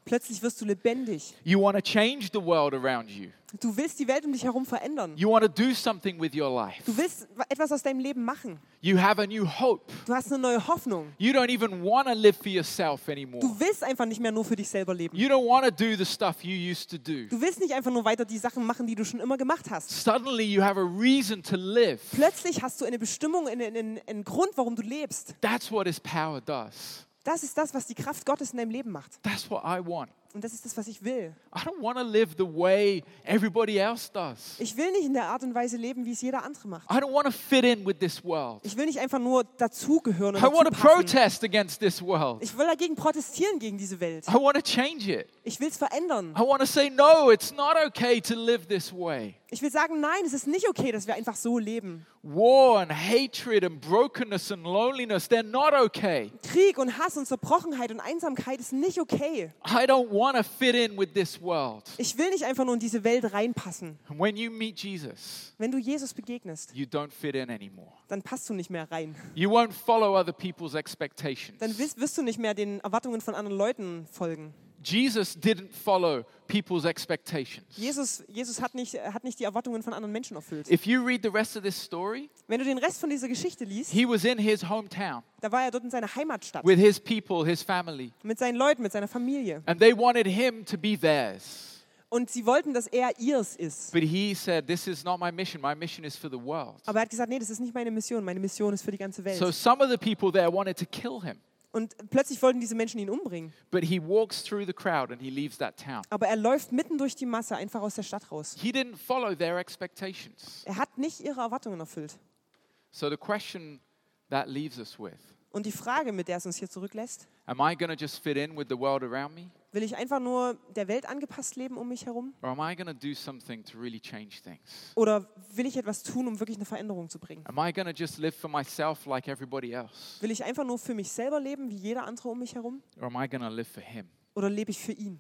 Plötzlich wirst du lebendig. You want to change the world around you. Du willst die Welt um dich herum verändern. You want to do something with your life. Du willst etwas aus deinem Leben machen. You have a new hope. Du hast eine neue Hoffnung. You don't even want to live for yourself anymore. Du willst einfach nicht mehr nur für dich selber leben. You don't want to do the stuff you used to do. Du willst nicht einfach nur weiter die Sachen machen, die du schon immer gemacht hast. Suddenly you have a reason to live. Plötzlich hast du eine Bestimmung, einen Grund, warum du lebst. That's what His power does. Das ist das, was die Kraft Gottes in deinem Leben macht. That's what I want. Und das ist das, was ich will. I don't want to live the way everybody else does. Ich will nicht in der Art und Weise leben, wie es jeder andere macht. I don't want to fit in with this world. Ich will nicht einfach nur dazugehören und I want to dazu passen. protest against this world. Ich will dagegen protestieren, gegen diese Welt. I want to change it. Ich will es verändern. I want to say, no, it's not okay to live this way. Ich will sagen, nein, es ist nicht okay, dass wir einfach so leben. War and hatred and brokenness and loneliness, they're not okay. Krieg und Hass und Zerbrochenheit und Einsamkeit ist nicht okay. I don't want to fit in with this world. Ich will nicht einfach nur in diese Welt reinpassen. And when you meet Jesus, Wenn du Jesus begegnest, you don't fit in anymore. dann passt du nicht mehr rein. You won't follow other people's expectations. Dann wirst du nicht mehr den Erwartungen von anderen Leuten folgen. Jesus didn't follow people's expectations. Jesus hat nicht die Erwartungen von anderen Menschen erfüllt. If you read the rest of this story, Wenn du den Rest von dieser Geschichte liest, he was in his hometown da war er dort in seiner Heimatstadt. with his people, his family, Mit seinen Leuten, mit seiner Familie. and they wanted him to be theirs. Und sie wollten, dass er ihrs ist. But he said, this is not my mission. My mission is for the world. Aber er hat gesagt, nee, das ist nicht meine Mission. Meine Mission ist für die ganze Welt. So some of the people there wanted to kill him. Und plötzlich wollten diese Menschen ihn umbringen. But he walks through the crowd and he leaves that town. Aber er läuft mitten durch die Masse einfach aus der Stadt raus. He didn't follow their expectations. Er hat nicht ihre Erwartungen erfüllt. So the question that leaves us with, Und die Frage, mit der es uns hier zurücklässt, am I going to just fit in with the world around me? will ich einfach nur der Welt angepasst leben um mich herum? Or am I going to do something to really change things? Oder will ich etwas tun, um wirklich eine Veränderung zu bringen? Am I going to just live for myself like everybody else? Will ich einfach nur für mich selber leben, wie jeder andere um mich herum? Or am I going to live for him? Oder lebe ich für ihn?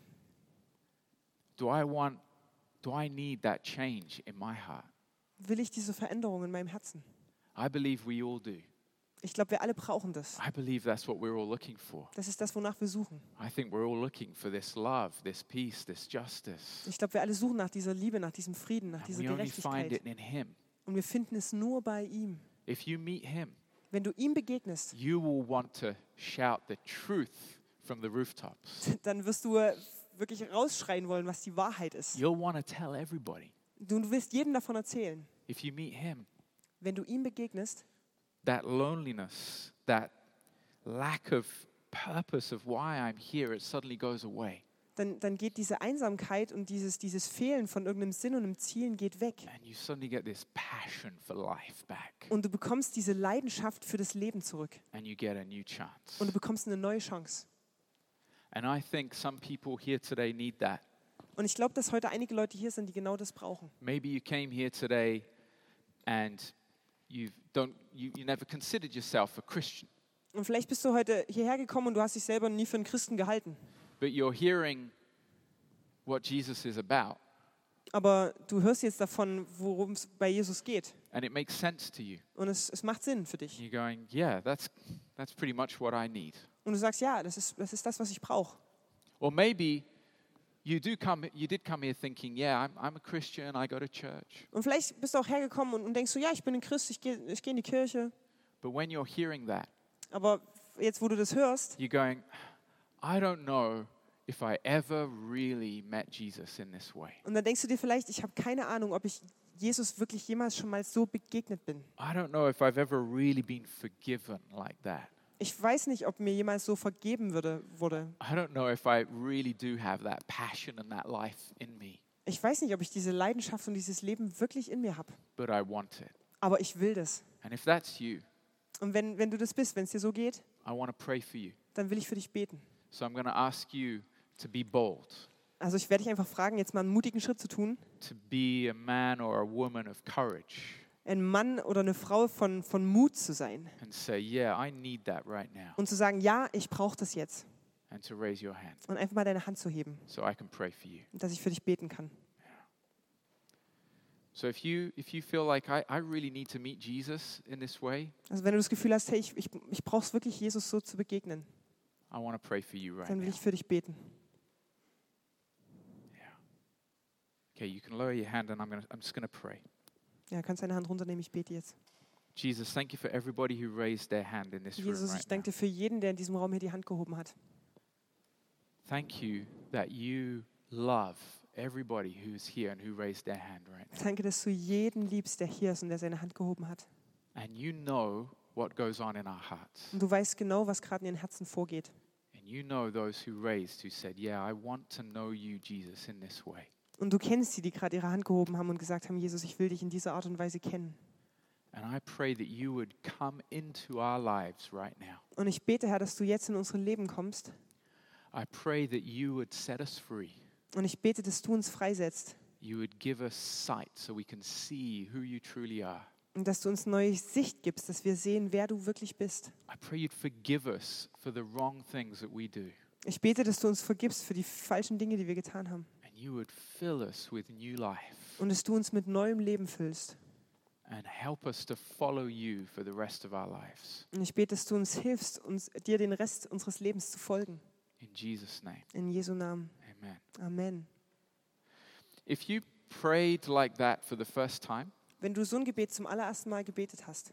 Do I need that change in my heart? Will ich diese Veränderung in meinem Herzen? I believe we all do. Ich glaube, wir alle brauchen das. I believe that's what we're all looking for. Das ist das, wonach wir suchen. I think we're all looking for this love, this peace, this justice. Ich glaube, wir alle suchen nach dieser Liebe, nach diesem Frieden, nach And dieser we only find Gerechtigkeit. it in him. Und wir finden es nur bei ihm. If you meet him, Wenn du ihm begegnest, you will want to shout the truth from the rooftops. dann wirst du wirklich rausschreien wollen, was die Wahrheit ist. You'll want to tell everybody. Du willst jedem davon erzählen. If you meet him, Wenn du ihm begegnest, that loneliness, that lack of purpose of why I'm here, it suddenly goes away. dann geht diese Einsamkeit und dieses Fehlen von irgendeinem Sinn und einem Ziel geht weg. And you suddenly get this passion for life back. Und du bekommst diese Leidenschaft für das Leben zurück. And you get a new chance. Und du bekommst eine neue Chance. And I think some people here today need that. Und ich glaube, dass heute einige Leute hier sind, die genau das brauchen. Maybe you came here today and you never considered yourself a Christian, Und vielleicht bist du heute hierher gekommen und du hast dich selber nie für einen Christen gehalten. but you're hearing what Jesus is about, Aber du hörst jetzt davon, worum es bei Jesus geht. and it makes sense to you. Und es macht Sinn für dich. You're going, yeah, that's pretty much what I need. Und du sagst, ja, das ist das, was ich brauche. Or maybe you did come here thinking, yeah, I'm a Christian, I go to church. Und vielleicht bist du auch hergekommen und denkst so, ja, ich bin ein Christ, ich geh in die Kirche. But when you're hearing that, Aber jetzt, wo du das hörst, you're going, I don't know if I ever really met Jesus in this way. und dann denkst du dir vielleicht, ich habe keine Ahnung, ob ich Jesus wirklich jemals schon mal so begegnet bin. I don't know if I've ever really been forgiven like that. Ich weiß nicht, ob mir jemals so vergeben wurde. I don't know if I really do have that passion and that life in me, Ich weiß nicht, ob ich diese Leidenschaft und dieses Leben wirklich in mir habe. but I want it. Aber ich will das. And if that's you, Und wenn du das bist, wenn es dir so geht, I want to pray for you. dann will ich für dich beten. So I'm going to ask you to be bold, Also ich werde dich einfach fragen, jetzt mal einen mutigen Schritt zu tun. to be a man or a woman of courage, Ein Mann oder eine Frau von Mut zu sein. and say, yeah, I need that right now, Und zu sagen, ja, ich brauche das jetzt. and to raise your hand Und einfach mal deine Hand zu heben, so I can pray for you. dass ich für dich beten kann. So if you feel like I really need to meet Jesus in this way, Also wenn du das Gefühl hast, hey, ich brauche es wirklich, Jesus so zu begegnen, I want to pray for you right dann will now. ich für dich beten. Okay, you can lower your hand and I'm just going to pray. Ja, kannst deine Hand runternehmen, ich bete jetzt. Jesus, thank you for everybody who raised their hand in this room Jesus, right ich danke now. dir für jeden, der in diesem Raum hier die Hand gehoben hat. Thank you that you love everybody who's here and who raised their hand right now. Danke, dass du jeden liebst, der hier ist und der seine Hand gehoben hat. And you know what goes on in our hearts. Und du weißt genau, was gerade in ihren Herzen vorgeht. And you know those who raised who said, yeah, I want to know you, Jesus, in this way. Und du kennst die gerade ihre Hand gehoben haben und gesagt haben, Jesus, ich will dich in dieser Art und Weise kennen. And I pray that you would come into our lives right now. Und ich bete, Herr, dass du jetzt in unsere Leben kommst. I pray that you would set us free. Und ich bete, dass du uns freisetzt. You would give us sight so we can see who you truly are. Und dass du uns neue Sicht gibst, dass wir sehen, wer du wirklich bist. I pray you'd forgive us for the wrong things that we do. Ich bete, dass du uns vergibst für die falschen Dinge, die wir getan haben. And you would fill us with new life. Und dass du uns mit neuem Leben füllst. And help us to follow you for the rest of our lives. Und ich bete, dass du uns hilfst, dir den Rest unseres Lebens zu folgen. In Jesus' name, In Jesu Namen. amen. Amen. If you prayed like that for the first time, Wenn du so ein Gebet zum allerersten Mal gebetet hast,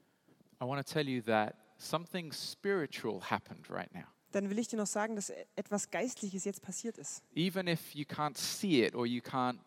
I want to tell you that something spiritual happened right now. dann will ich dir noch sagen, dass etwas Geistliches jetzt passiert ist. Even if you can't see it or you can't,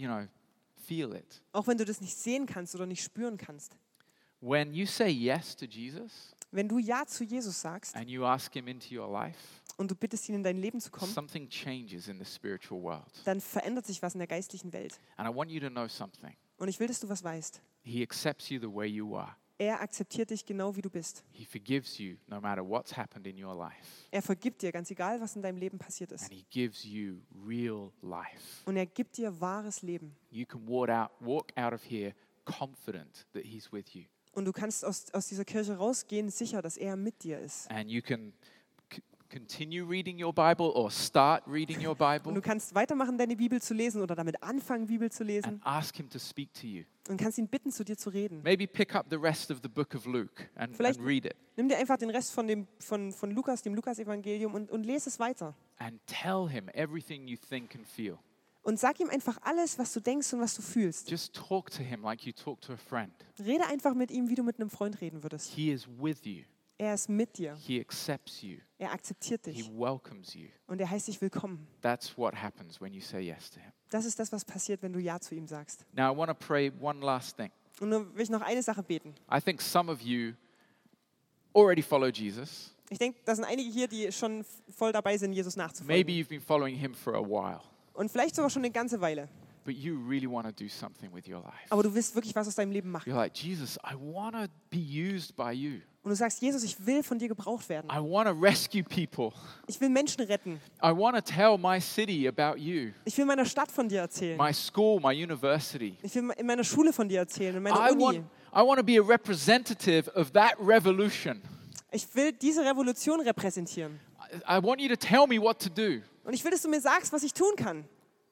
feel it. Auch wenn du das nicht sehen kannst oder nicht spüren kannst. When you say yes to Jesus Wenn du Ja zu Jesus sagst and you ask him into your life, und du bittest ihn, in dein Leben zu kommen, something changes in the spiritual world. dann verändert sich was in der geistlichen Welt. And I want you to know something. Und ich will, dass du was weißt. He accepts you the way you are. Er akzeptiert dich genau, wie du bist. He forgives you no matter what's happened in your life. Er vergibt dir, ganz egal, was in deinem Leben passiert ist. And he gives you real life. Und er gibt dir wahres Leben. You can walk out of here confident that he's with you. Und du kannst aus dieser Kirche rausgehen, sicher, dass er mit dir ist. And you can continue reading your Bible or start reading your Und du Bible kannst weitermachen, deine Bibel zu lesen oder damit anfangen, Bibel zu lesen. and ask him to speak to you. Und kannst ihn bitten, zu dir zu reden. Maybe pick up the rest of the book of Luke and Vielleicht- read it Nimm dir einfach den Rest von Lukas, dem Lukas-Evangelium und lese es weiter. and tell him everything you think and feel. Und sag ihm einfach alles, was du denkst und was du fühlst. Just talk to him like you talk to a friend. Rede einfach mit ihm, wie du mit einem Freund reden würdest. He is with you. Er ist mit dir. He accepts you. Er akzeptiert He dich. welcomes you. Und er heißt dich willkommen. That's what happens when you say yes to him. Das ist das, was passiert, wenn du Ja zu ihm sagst. Now, I want to pray one last thing. Und nun will ich noch eine Sache beten. I think some of you already follow Jesus. Ich denke, da sind einige hier, die schon voll dabei sind, Jesus Maybe nachzufolgen. you've been following him for a while, Und vielleicht sogar schon eine ganze Weile. but you really want to do something with your life. Aber du willst wirklich was aus deinem Leben machen. You're like, Jesus, I want to be used by you. Und du sagst, Jesus, ich will von dir gebraucht werden. I want to rescue people. Ich will Menschen retten. I want to tell my city about you, Ich will meiner Stadt von dir erzählen. my school, my university. Ich will in meiner Schule von dir erzählen, in meiner I Uni. want to be a representative of that revolution. Ich will diese Revolution repräsentieren. I want you to tell me what to do. Und ich will, dass du mir sagst, was ich tun kann.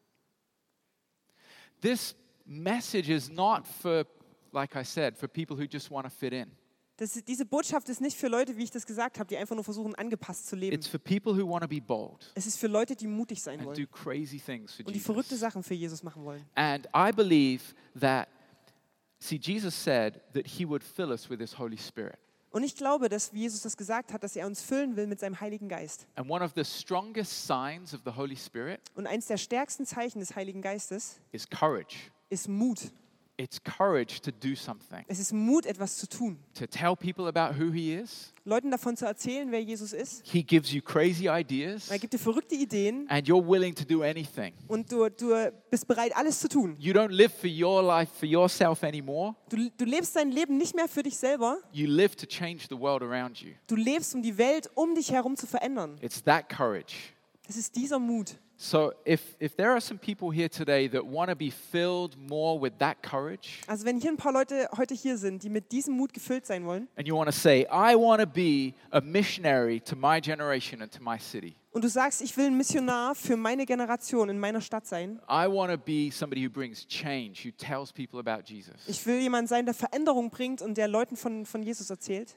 This message is not for, like I said, for people who just want to fit in. Diese Botschaft ist nicht für Leute, wie ich das gesagt habe, die einfach nur versuchen, angepasst zu leben. It's for people who want to be bold Es ist für Leute, die mutig sein and do wollen crazy things for und die verrückte Jesus. Sachen für Jesus machen wollen. And I believe that, Jesus said that he would fill us with his Holy Spirit. Und ich glaube, dass, wie Jesus das gesagt hat, dass er uns füllen will mit seinem Heiligen Geist. And one of the strongest signs of the Holy Spirit Und eins der stärksten Zeichen des Heiligen Geistes is courage. ist Mut. It's courage to do something, Es ist Mut, etwas zu tun. to tell people about who he is. Leuten davon zu erzählen, wer Jesus ist. He gives you crazy ideas, Er gibt dir verrückte Ideen and you're willing to do anything. und du bist bereit, alles zu tun. You don't live for your life, for yourself anymore. Du lebst dein Leben nicht mehr für dich selber. You live to change the world around you. Du lebst, um die Welt um dich herum zu verändern. It's that courage. Es ist dieser Mut. So if there are some people here today that want to be filled more with that courage, Also wenn hier ein paar Leute heute hier sind, die mit diesem Mut gefüllt sein wollen and you want to say, I want to be a missionary to my generation and to my city. und du sagst, ich will ein Missionar für meine Generation in meiner Stadt sein. I want to be somebody who brings change, who tells people about Jesus. Ich will jemand sein, der Veränderung bringt und der Leuten von Jesus erzählt.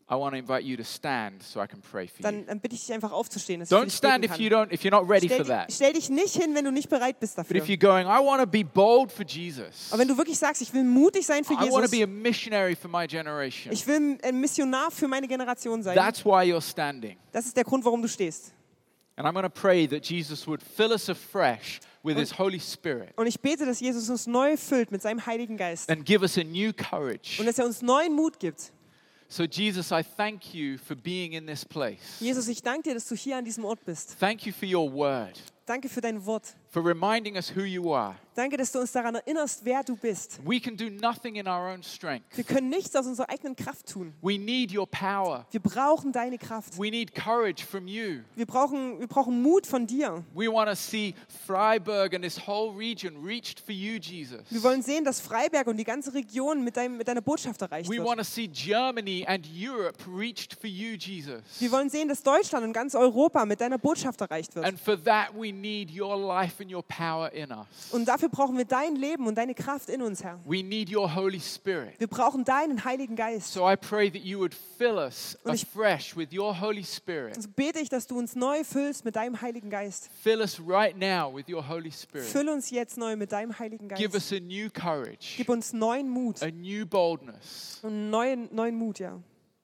I want to invite you to stand so I can pray for you. dann bitte ich dich einfach aufzustehen, dass ich für Don't dich stand beten if kann. you're not ready for that. Stell dich nicht hin, wenn du nicht bereit bist But dafür. if you're going, I want to be bold for Jesus. Aber wenn du wirklich sagst, ich will mutig sein für I want to Jesus, be a missionary for my generation. ich will ein Missionar für meine Generation sein, That's why you're standing. das ist der Grund, warum du stehst. And I'm going to pray that Jesus would fill us afresh with His Holy Spirit Und ich bete, dass Jesus uns neu füllt mit seinem Heiligen Geist and give us a new courage. und dass er uns neuen Mut gibt. So Jesus, I thank you for being in this place. Jesus, ich danke dir, dass du hier an diesem Ort bist. Thank you for your word, Danke für dein Wort. for reminding us who you are. Danke, dass du uns daran erinnerst, wer du bist. We can do nothing in our own strength. Wir können nichts aus unserer eigenen Kraft tun. We need your power. Wir brauchen deine Kraft. We need courage from you. Wir brauchen Mut von dir. We want to see Freiburg and this whole region reached for you, Jesus. Wir wollen sehen, dass Freiberg und die ganze Region mit deiner Botschaft erreicht We wird. want to see Germany and Europe reached for you, Jesus. Wir wollen sehen, dass Deutschland und ganz Europa mit deiner Botschaft erreicht wird. And for that, we need your life and your power in us. Und dafür brauchen wir dein Leben und deine Kraft in uns, Herr. We need your Holy Spirit. Wir brauchen deinen Heiligen Geist. So I pray that you would fill us Und ich- afresh with your Holy Spirit. Also bete ich, dass du uns neu füllst mit deinem Heiligen Geist. Fill us right now with your Holy Spirit. Füll uns jetzt neu mit deinem Heiligen Give Geist. us a new courage, Gib uns neuen Mut a new boldness. und neuen Mut, ja.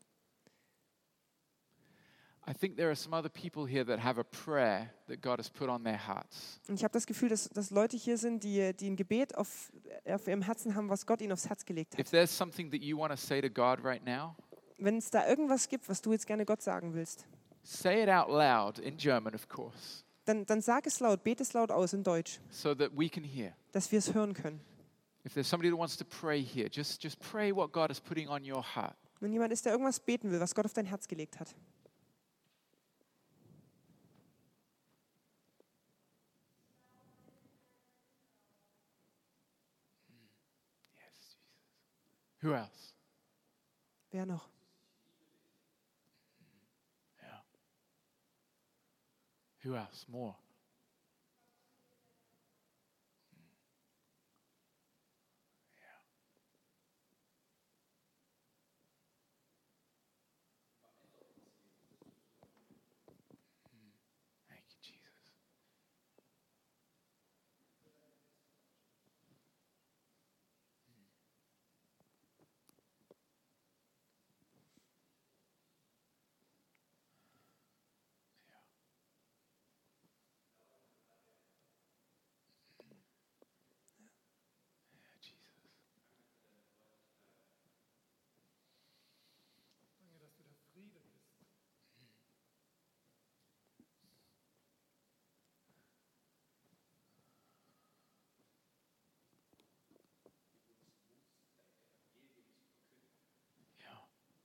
I think there are some other people here that have a prayer that God has put on their hearts. Und ich habe das Gefühl, dass Leute hier sind, die ein Gebet auf ihrem Herzen haben, was Gott ihnen aufs Herz gelegt If hat. there's something that you want to say to God right now, Wenn es da irgendwas gibt, was du jetzt gerne Gott sagen willst, say it out loud in German, of course, dann sag es laut, bete es laut aus in Deutsch, so that we can hear. dass wir es hören können. If there's somebody that wants to pray here, just pray what God is putting on your heart. Wenn jemand ist, der irgendwas beten will, was Gott auf dein Herz gelegt hat. Yes, Jesus. Who else? Wer noch? Yeah. Who else? More. Yeah. Thank you, Jesus. Yeah, Jesus. Ja.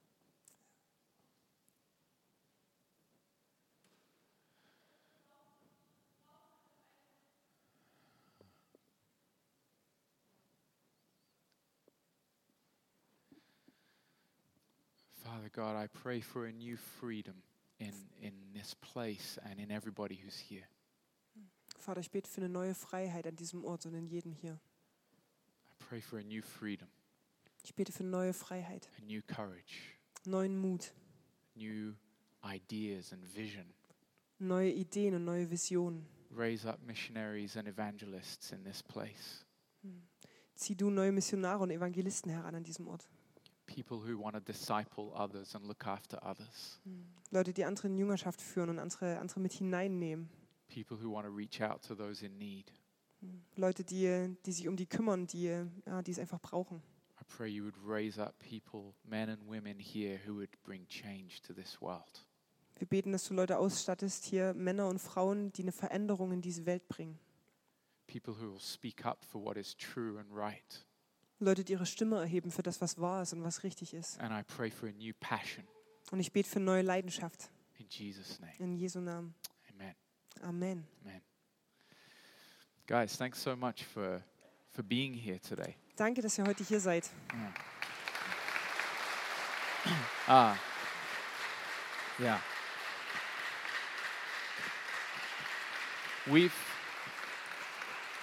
Father God, I pray for a new freedom in this place and in everybody who's here. Vater, ich bete für eine neue Freiheit an diesem Ort und in jedem hier. I pray for a new freedom, Ich bete für neue Freiheit, a new courage, neuen Mut, new ideas and vision. neue Ideen und neue Visionen. Raise up missionaries and evangelists in this place. Zieh du neue Missionare und Evangelisten heran an diesem Ort. People who want to disciple others and look after others. Leute, die andere in Jüngerschaft führen und andere mit hineinnehmen. People who want to reach out to those in need. Leute, die sich um die kümmern, die es einfach brauchen. I pray you would raise up people, men and women here who would bring change to this world. Wir beten, dass du Leute ausstattest, hier Männer und Frauen, die eine Veränderung in diese Welt bringen. People who will speak up for what is true and right. Leute, die ihre Stimme erheben für das, was wahr ist und was richtig ist. And I pray for a new passion Und ich bete für neue Leidenschaft. in Jesus' name. In Jesu Namen. Amen. Amen. Amen. Guys, thanks so much for being here today. Danke, dass ihr heute hier seid. Yeah.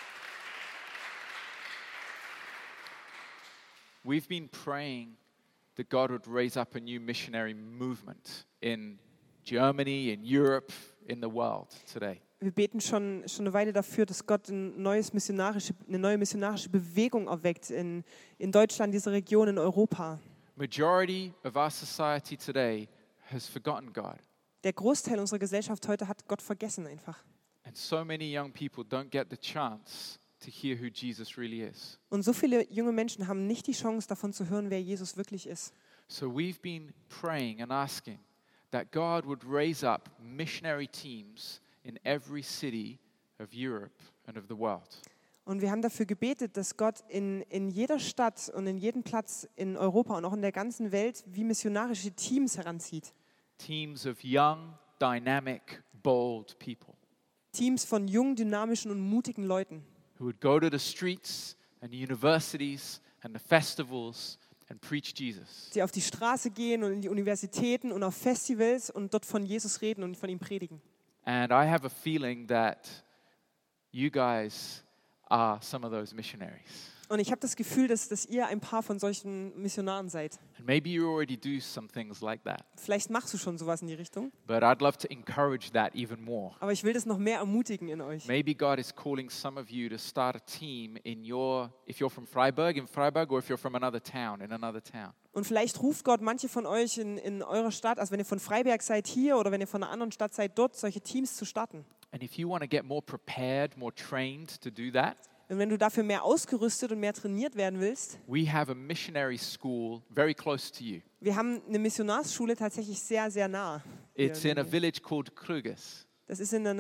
We've been praying that God would raise up a new missionary movement in Germany, in Europe, in the world today. Wir beten schon eine Weile dafür, dass Gott eine neue missionarische Bewegung erweckt in Deutschland, dieser Region, in Europa. Majority of our society today has forgotten God. Der Großteil unserer Gesellschaft heute hat Gott vergessen einfach. And so many young people don't get the chance to hear who Jesus really is. Und so viele junge Menschen haben nicht die Chance, davon zu hören, wer Jesus wirklich ist. So we've been praying and asking that God would raise up missionary teams in every city of Europe and of the world. Und wir haben dafür gebetet, dass Gott in jeder Stadt und in jedem Platz in Europa und auch in der ganzen Welt wie missionarische Teams heranzieht. Teams of young, dynamic, bold people Teams von jungen, dynamischen und mutigen Leuten, who would go to the streets and the universities and the festivals and preach Jesus. die auf die Straße gehen und in die Universitäten und auf Festivals und dort von Jesus reden und von ihm predigen. And I have a feeling that you guys are some of those missionaries. Und ich habe das Gefühl, dass ihr ein paar von solchen Missionaren seid. And maybe you already do some things like that. Vielleicht machst du schon sowas in die Richtung, But I'd love to encourage that even more. aber ich will das noch mehr ermutigen in euch. Maybe God is calling some of you to start a team in if you're from Freiburg, in Freiburg, or if you're from another town, in another town. Und vielleicht ruft Gott manche von euch in eurer Stadt, also wenn ihr von Freiberg seid hier oder wenn ihr von einer anderen Stadt seid, dort solche Teams zu starten. And if you want to get more prepared, more trained to do that, Und wenn du dafür mehr ausgerüstet und mehr trainiert werden willst, we have a missionary school very close to you. wir haben eine Missionarsschule tatsächlich sehr, sehr nah. hier It's in in der a Nähe. village called Krugis. Das ist in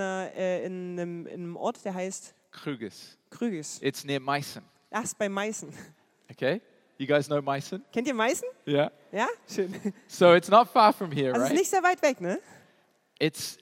einem Ort, der heißt Krugis. Krügis. It's near Meissen. Erst bei Meißen. Okay? You guys know Meissen? Kennt ihr Meißen? Yeah. Ja? Schön. So it's not far from here, Also es ist right? nicht sehr weit weg, ne? It's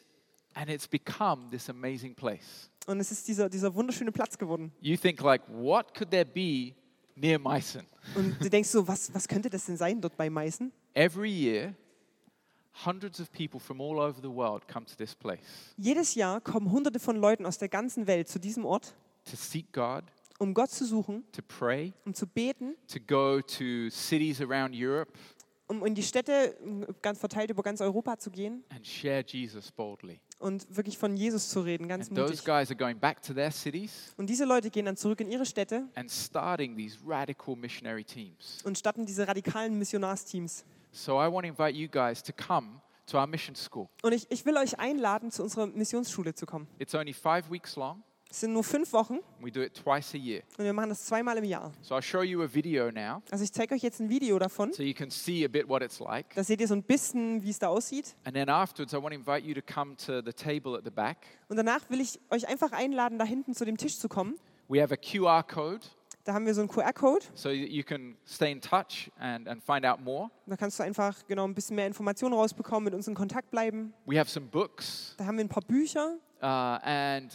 become this amazing place. Und es ist dieser wunderschöne Platz geworden. You think like, what could there be near Meissen? Und du denkst so, was könnte das denn sein dort bei Meißen? Every year, hundreds of people from all over the world come to this place Jedes Jahr kommen Hunderte von Leuten aus der ganzen Welt zu diesem Ort, to seek God, um Gott zu suchen, to pray, um zu beten, to go to cities around Europe um in die Städte ganz verteilt über ganz Europa zu gehen and share Jesus boldly. und wirklich von Jesus zu reden, ganz And those mutig. guys are going back to their cities Und diese Leute gehen dann zurück in ihre Städte and starting these radical missionary teams. und starten diese radikalen Missionarsteams. So I want to invite you guys to come to our mission school. Und ich will euch einladen, zu unserer Missionsschule zu kommen. It's only 5 weeks long. Es sind nur 5 Wochen We do it twice a year. und wir machen das 2-mal im Jahr. So I'll show you a video now Also ich zeige euch jetzt ein Video davon. so you can see a bit what it's like. Da seht ihr so ein bisschen, wie es da aussieht. And then afterwards, I want to invite you to come to the table at the back. Und danach will ich euch einfach einladen, da hinten zu dem Tisch zu kommen. We have a QR code Da haben wir so einen QR-Code. so that you can stay in touch and find out more. Da kannst du einfach ein bisschen mehr Informationen rausbekommen, mit uns in Kontakt bleiben. We have some books Da haben wir ein paar Bücher. and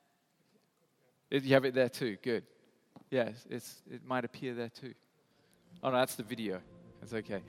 you have it there too. Good. Yes, it might appear there too. Oh no, that's the video. That's okay.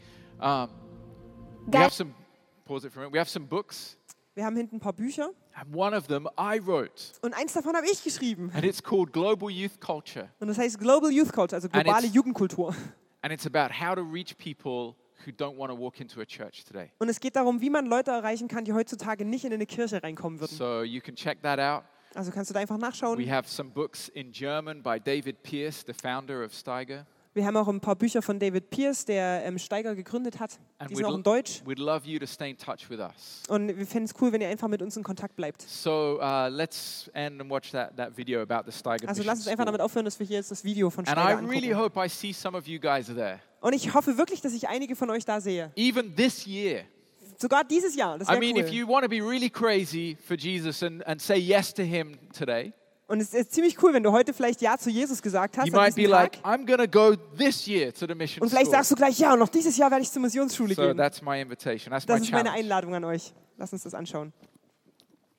We have some. Pause it for a minute. We have some books, Wir haben hinten ein paar Bücher. and one of them I wrote, Und eins davon habe ich geschrieben. and it's called Global Youth Culture, Und das heißt Global Youth Culture, also globale it's- Jugendkultur. and it's about how to reach people who don't want to walk into a church today. Und es geht darum, wie man Leute erreichen kann, die heutzutage nicht in eine Kirche reinkommen würden. So you can check that out. Also kannst du da einfach nachschauen. We have some books in German by David Pierce, the founder of Steiger. Wir haben auch ein paar Bücher von David Pierce, der Steiger gegründet hat. And Die sind auch in Deutsch. we'd love you to stay in touch with us. Und wir fänden es cool, wenn ihr einfach mit uns in Kontakt bleibt. So let's end and watch that video about the Steiger Also Mission lasst uns einfach School. damit aufhören, dass wir hier jetzt das Video von And I Steiger really angucken. hope I see some of you guys are there. Und ich hoffe wirklich, dass ich einige von euch da sehe. Even this year. Sogar dieses Jahr, das I wäre mean, if cool. you want to be really crazy for Jesus and say yes to him today, Und es ist ziemlich cool, wenn du heute vielleicht Ja zu Jesus gesagt hast you an might be diesem like, Tag. I'm going to go this year to the mission Und vielleicht school. sagst du gleich, ja, und noch dieses Jahr werde ich zur Missionsschule So gehen. that's my invitation. That's my Das ist meine challenge. Einladung an euch. Lass uns das anschauen.